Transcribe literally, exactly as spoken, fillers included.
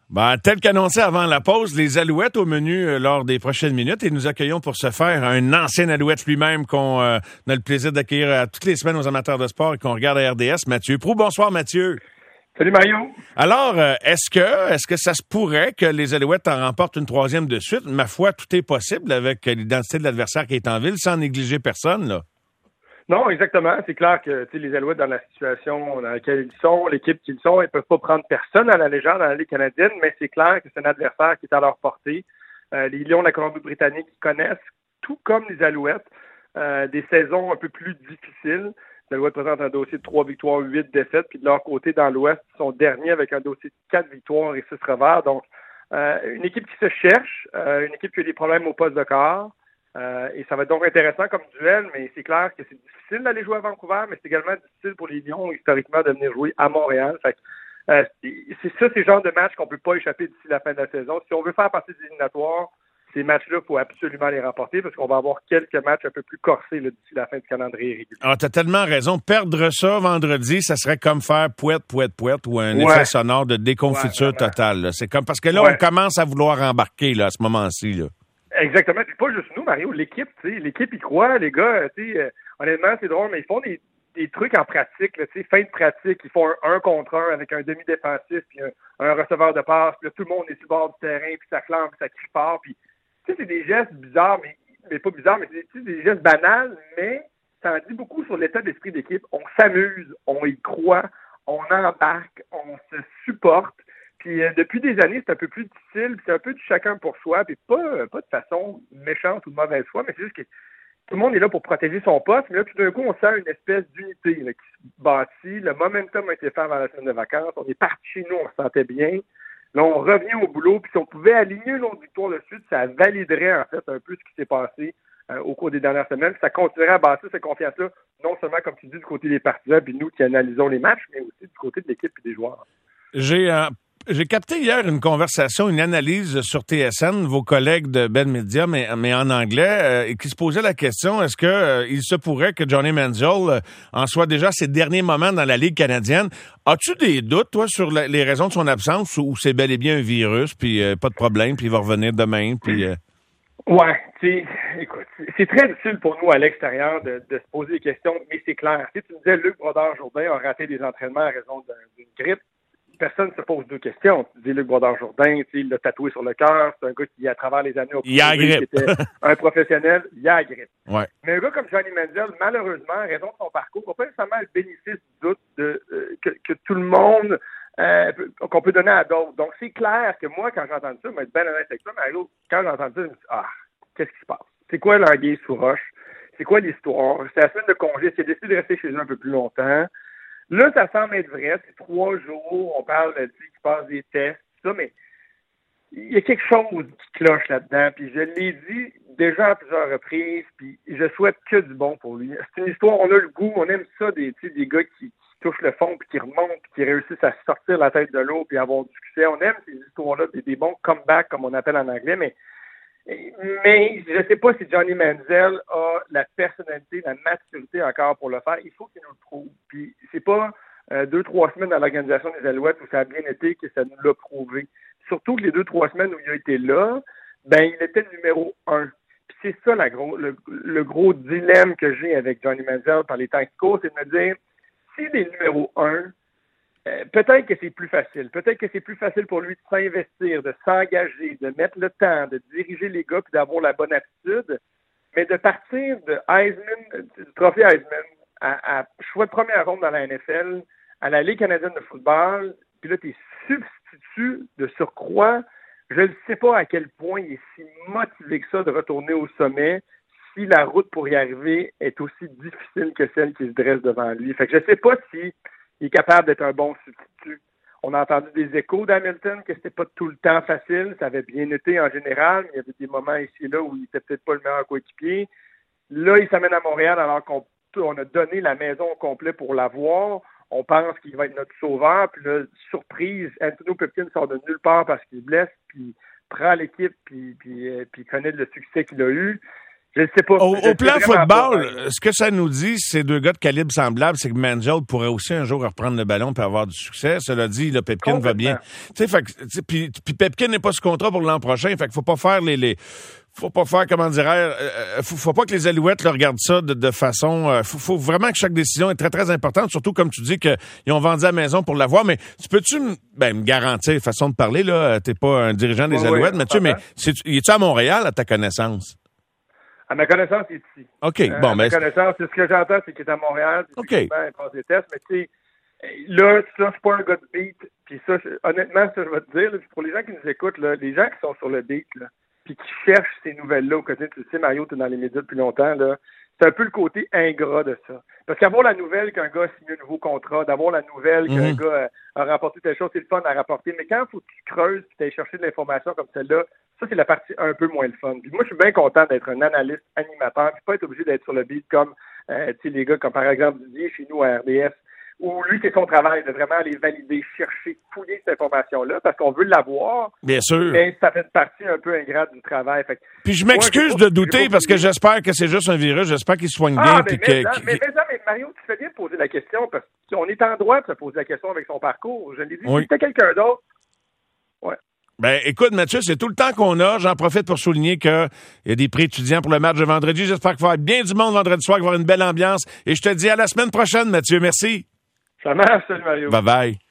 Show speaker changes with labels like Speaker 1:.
Speaker 1: Ben, tel qu'annoncé avant la pause, les Alouettes au menu euh, lors des prochaines minutes et nous accueillons pour ce faire un ancien Alouette lui-même qu'on euh, a le plaisir d'accueillir euh, toutes les semaines aux amateurs de sport et qu'on regarde à R D S, Mathieu Proulx. Bonsoir Mathieu.
Speaker 2: Salut Mario.
Speaker 1: Alors, euh, est-ce que est-ce que ça se pourrait que les Alouettes en remportent une troisième de suite? Ma foi, tout est possible avec l'identité de l'adversaire qui est en ville sans négliger personne, là.
Speaker 2: Non, exactement. C'est clair que les Alouettes, dans la situation dans laquelle ils sont, l'équipe qu'ils sont, ils ne peuvent pas prendre personne à la légende dans la Ligue canadienne, mais c'est clair que c'est un adversaire qui est à leur portée. Euh, les Lions de la Colombie-Britannique connaissent, tout comme les Alouettes, euh, des saisons un peu plus difficiles. Les Alouettes présentent un dossier de trois victoires, huit défaites, puis de leur côté, dans l'Ouest, ils sont derniers avec un dossier de quatre victoires et six revers. Donc, euh, une équipe qui se cherche, euh, une équipe qui a des problèmes au poste de quart. Euh, et ça va être donc intéressant comme duel, mais c'est clair que c'est difficile d'aller jouer à Vancouver, mais c'est également difficile pour les Lions, historiquement, de venir jouer à Montréal. Fait que, euh, c'est ça, c'est le genre de match qu'on peut pas échapper d'ici la fin de la saison. Si on veut faire partie des éliminatoires, ces matchs-là, il faut absolument les remporter parce qu'on va avoir quelques matchs un peu plus corsés là, d'ici la fin du calendrier régulier.
Speaker 1: Ah, t'as tellement raison. Perdre ça vendredi, ça serait comme faire pouette, pouette, pouette ou un
Speaker 2: Ouais.
Speaker 1: effet sonore de déconfiture
Speaker 2: Ouais,
Speaker 1: totale. Là. C'est comme parce que là,
Speaker 2: ouais.
Speaker 1: on commence à vouloir embarquer là, à ce moment-ci. Là.
Speaker 2: Exactement. Puis pas juste nous, Mario, l'équipe, tu sais, l'équipe y croit, les gars, tu sais, euh, honnêtement, c'est drôle, mais ils font des, des trucs en pratique, tu sais, fin de pratique, ils font un, un contre un avec un demi-défensif puis un, un receveur de passe, puis là, tout le monde est sur le bord du terrain, puis ça clame, puis ça crie fort, puis tu sais, c'est des gestes bizarres, mais, mais pas bizarres, mais c'est des gestes banals, mais ça en dit beaucoup sur l'état d'esprit d'équipe. On s'amuse, on y croit, on embarque, on se supporte. Puis euh, depuis des années, c'est un peu plus difficile, puis c'est un peu du chacun pour soi, puis pas, euh, pas de façon méchante ou de mauvaise foi, mais c'est juste que tout le monde est là pour protéger son poste, mais là, tout d'un coup, on sent une espèce d'unité là, qui se bâtit. Le momentum a été fait avant la semaine de vacances. On est parti chez nous, on se sentait bien. Là, on revient au boulot, puis si on pouvait aligner une autre victoire de suite, ça validerait en fait un peu ce qui s'est passé euh, au cours des dernières semaines. Puis ça continuerait à bâtir cette confiance-là, non seulement, comme tu dis, du côté des partisans, puis nous qui analysons les matchs, mais aussi du côté de l'équipe et des joueurs.
Speaker 1: J'ai... Euh... J'ai capté hier une conversation, une analyse sur T S N, vos collègues de Bell Media, mais, mais en anglais, euh, et qui se posait la question, est-ce que euh, il se pourrait que Johnny Manziel euh, en soit déjà ses derniers moments dans la Ligue canadienne? As-tu des doutes, toi, sur la, les raisons de son absence ou c'est bel et bien un virus, puis euh, pas de problème, puis il va revenir demain, puis... Euh...
Speaker 2: Ouais, tu sais, écoute, c'est très difficile pour nous à l'extérieur de, de se poser des questions, mais c'est clair. Tu sais, tu me disais, Luc Brodeur-Jourdain a raté des entraînements à raison d'une grippe. Personne ne se pose deux questions. Tu dis Luc Brodeur-Jourdain, il l'a tatoué sur le cœur, c'est un gars qui, à travers les années, a
Speaker 1: il a
Speaker 2: prouvé qu'il était un professionnel, il a la grippe.
Speaker 1: Ouais.
Speaker 2: Mais un gars comme Johnny Manziel, malheureusement, à raison de son parcours, n'a pas nécessairement le bénéfice du doute de, euh, que, que tout le monde, euh, qu'on peut donner à d'autres. Donc, c'est clair que moi, quand j'entends ça, je vais être bien honnête avec ça, mais quand j'entends ça, je me dis, ah, qu'est-ce qui se passe? C'est quoi l'anguille sous roche? C'est quoi l'histoire? C'est la semaine de congé, c'est décidé de rester chez eux un peu plus longtemps. Là, ça semble être vrai, c'est trois jours, on parle de qui passe des tests, tout ça, mais il y a quelque chose qui cloche là-dedans, puis je l'ai dit déjà à plusieurs reprises, puis je souhaite que du bon pour lui. C'est une histoire, on a le goût, on aime ça, des, des gars qui, qui touchent le fond, puis qui remontent, puis qui réussissent à sortir la tête de l'eau, puis avoir du succès. On aime ces histoires-là, des, des bons comebacks, comme on appelle en anglais, mais Mais je ne sais pas si Johnny Manziel a la personnalité, la maturité encore pour le faire. Il faut qu'il nous le prouve. Puis c'est pas euh, deux, trois semaines dans l'organisation des Alouettes où ça a bien été que ça nous l'a prouvé. Surtout que les deux, trois semaines où il a été là, ben il était le numéro un. Puis c'est ça la gros, le, le gros dilemme que j'ai avec Johnny Manziel par les temps qui courent, c'est de me dire, s'il est numéro un, Euh, peut-être que c'est plus facile. Peut-être que c'est plus facile pour lui de s'investir, de s'engager, de mettre le temps, de diriger les gars puis d'avoir la bonne attitude. Mais de partir de Heisman, du trophée Heisman à, à choix de première ronde dans la N F L, à la Ligue canadienne de football, puis là, tu es substitut de surcroît. Je ne sais pas à quel point il est si motivé que ça de retourner au sommet si la route pour y arriver est aussi difficile que celle qui se dresse devant lui. Fait que je ne sais pas si il est capable d'être un bon substitut. On a entendu des échos d'Hamilton que c'était pas tout le temps facile. Ça avait bien été en général, mais il y avait des moments ici et là où il était peut-être pas le meilleur coéquipier. Là, il s'amène à Montréal alors qu'on on a donné la maison au complet pour l'avoir. On pense qu'il va être notre sauveur. Puis là, surprise, Antonio Pepkin sort de nulle part parce qu'il blesse, puis prend l'équipe, puis, puis, puis connaît le succès qu'il a eu. Je ne sais pas.
Speaker 1: Au,
Speaker 2: je
Speaker 1: au plan football,
Speaker 2: pas,
Speaker 1: ce que ça nous dit, c'est deux gars de calibre semblable, c'est que Manziel pourrait aussi un jour reprendre le ballon et avoir du succès. Cela dit, le Pepkin va bien. Tu sais, puis Pepkin n'est pas sous contrat pour l'an prochain, fait qu'il faut pas faire les, les faut pas faire, comment dirais euh, faut, faut pas que les Alouettes le regardent ça de, de façon... Euh, faut, faut vraiment que chaque décision est très, très importante, surtout comme tu dis qu'ils ont vendu à la maison pour l'avoir. Mais tu peux-tu me ben, me garantir, façon de parler, là, t'es pas un dirigeant des oui, Alouettes, oui, Mathieu, mais es-tu à Montréal, à ta connaissance?
Speaker 2: À ma connaissance, il est ici.
Speaker 1: OK,
Speaker 2: euh,
Speaker 1: bon,
Speaker 2: à
Speaker 1: mais...
Speaker 2: ma connaissance, c'est ce que j'entends, c'est qu'il est à Montréal.
Speaker 1: OK.
Speaker 2: Il passe des tests, mais tu sais, là, ça, je suis pas un gars de beat. Puis ça, je, honnêtement, ça, je vais te dire, là, pour les gens qui nous écoutent, là, les gens qui sont sur le beat, là, puis qui cherchent ces nouvelles-là au quotidien, tu le sais, Mario, tu es dans les médias depuis longtemps, là, c'est un peu le côté ingrat de ça. Parce qu'avoir la nouvelle qu'un gars a signé un nouveau contrat, d'avoir la nouvelle qu'un
Speaker 1: mm-hmm.
Speaker 2: gars a, a rapporté telle chose, c'est le fun à rapporter. Mais quand il faut que tu creuses et tu ailles chercher de l'information comme celle-là, ça, c'est la partie un peu moins le fun. Puis moi, je suis bien content d'être un analyste, animateur, puis pas être obligé d'être sur le beat comme, euh, tu sais, les gars comme par exemple Didier chez nous à R D S, où lui, c'est son travail de vraiment aller valider, chercher, fouiller cette information-là, parce qu'on veut l'avoir.
Speaker 1: Bien sûr.
Speaker 2: Mais ça fait partie un peu ingrate du travail. Fait que,
Speaker 1: puis je m'excuse de douter, parce que j'espère que c'est juste un virus, j'espère qu'il soigne
Speaker 2: ah,
Speaker 1: bien.
Speaker 2: Mais,
Speaker 1: puis
Speaker 2: mais,
Speaker 1: que,
Speaker 2: mais, mais, mais, mais Mario, tu fais bien de poser la question, parce qu'on est en droit de se poser la question avec son parcours. Je l'ai dit,
Speaker 1: oui.
Speaker 2: Si c'était quelqu'un d'autre, ouais.
Speaker 1: Ben, écoute, Mathieu, c'est tout le temps qu'on a. J'en profite pour souligner qu'il y a des prix étudiants pour le match de vendredi. J'espère qu'il va y avoir bien du monde vendredi soir, qu'il va y avoir une belle ambiance. Et je te dis à la semaine prochaine, Mathieu. Merci.
Speaker 2: Ça marche, salut Mario.
Speaker 1: Bye bye.